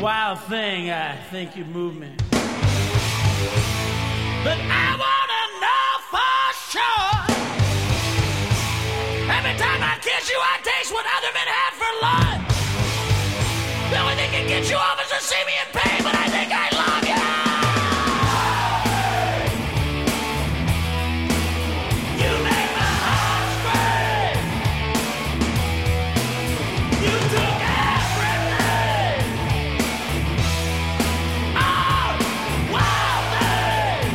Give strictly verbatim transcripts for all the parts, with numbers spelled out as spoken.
wild thing, I think you move me. But I wanna know for sure. Every time I kiss you, I taste what other men had for lunch. The only thing that gets you off is to see me in pain, but I think I love you. You make my heart scream. You took everything. Oh, wild thing.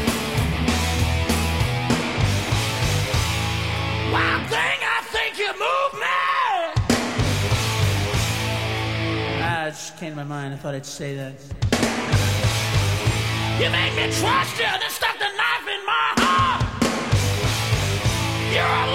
Wild thing, I think you move me. Ah, it just came to my mind. I thought I'd say that. You make me trust you, then stuck the knife in my heart. You're a